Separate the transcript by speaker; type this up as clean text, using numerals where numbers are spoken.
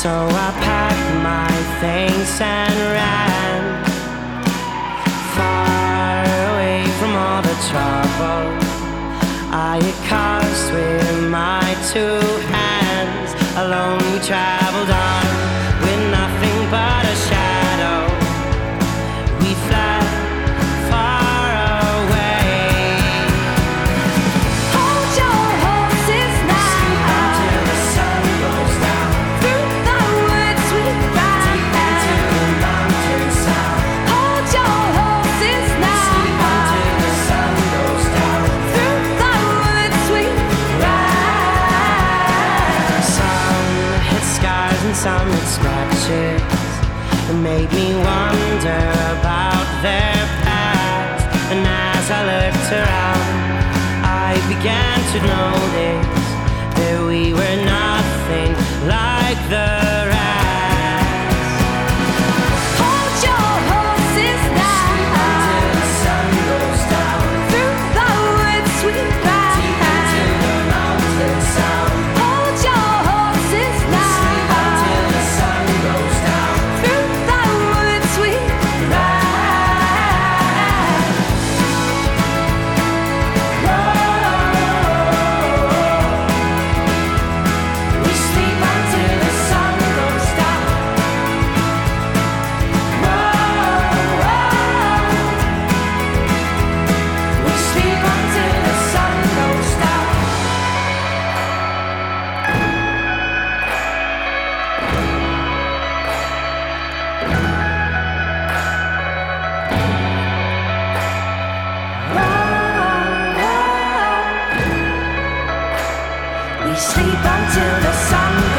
Speaker 1: So I packed my things and ran far away from all the trouble I had caused with my two hands. Alone we traveled on with nothing but a shadow. We fled far away.
Speaker 2: Hold your horses now.
Speaker 1: Sleep until the sun goes down.
Speaker 2: Through the woods we ride.
Speaker 1: Deep into the mountains south.
Speaker 2: Hold your horses now.
Speaker 1: Sleep until the sun goes down.
Speaker 2: Through the woods we ride.
Speaker 1: Some hit scars and some hit scratches. It made me wonder about their past. And as I looked around, I began to notice that we were nothing like the rest.
Speaker 2: Hold your horses now.
Speaker 1: Until the sun goes down.
Speaker 2: Through the woods we ride.
Speaker 1: Deep into the mountains sound.
Speaker 2: Hold your horses now.
Speaker 1: Sleep until the sun goes down.
Speaker 2: Through the woods we ride.
Speaker 1: We sleep until the sun goes down. We sleep until the sun goes down. We sleep until the sun